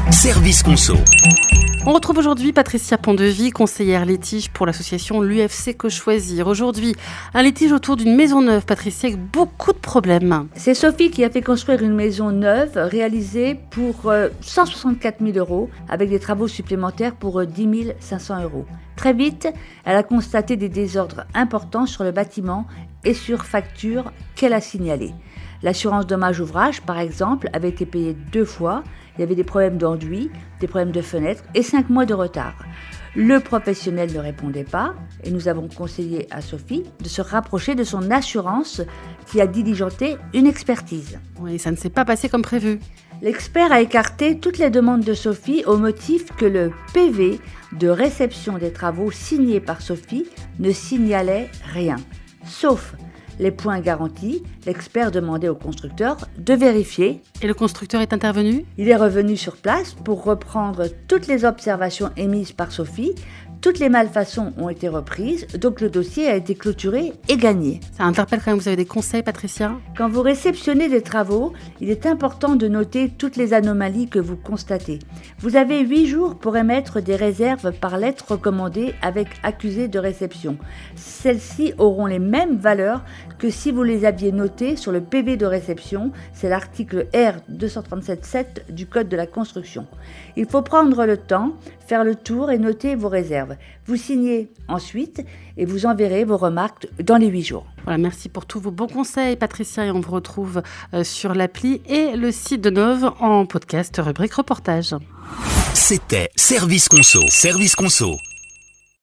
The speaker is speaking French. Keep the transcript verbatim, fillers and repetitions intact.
Service Conso. On retrouve aujourd'hui Patricia Pondevie, conseillère litige pour l'association l'U F C Que Choisir. Aujourd'hui, un litige autour d'une maison neuve, Patricia, avec beaucoup de problèmes. C'est Sophie qui a fait construire une maison neuve réalisée pour euh, cent soixante-quatre mille euros avec des travaux supplémentaires pour euh, dix mille cinq cents euros. Très vite, elle a constaté des désordres importants sur le bâtiment et sur facture qu'elle a signalée. L'assurance dommage ouvrage, par exemple, avait été payée deux fois. Il y avait des problèmes d'enduit, des problèmes de fenêtres et cinq mois de retard. Le professionnel ne répondait pas et nous avons conseillé à Sophie de se rapprocher de son assurance qui a diligenté une expertise. Oui, ça ne s'est pas passé comme prévu. L'expert a écarté toutes les demandes de Sophie au motif que le P V de réception des travaux signé par Sophie ne signalait rien, sauf les points garantis. L'expert demandait au constructeur de vérifier. Et le constructeur est intervenu ? Il est revenu sur place pour reprendre toutes les observations émises par Sophie. Toutes les malfaçons ont été reprises, donc le dossier a été clôturé et gagné. Ça interpelle quand même, vous avez des conseils, Patricia ? Quand vous réceptionnez des travaux, il est important de noter toutes les anomalies que vous constatez. Vous avez huit jours pour émettre des réserves par lettre recommandée avec accusé de réception. Celles-ci auront les mêmes valeurs que si vous les aviez notées sur le P V de réception. C'est l'article R deux cent trente-sept sept du Code de la construction. Il faut prendre le temps, faire le tour et noter vos réserves. Vous signez ensuite et vous enverrez vos remarques dans les huit jours. Voilà, merci pour tous vos bons conseils, Patricia, et on vous retrouve euh, sur l'appli et le site de Nove en podcast rubrique reportage. C'était Service Conso. Service Conso.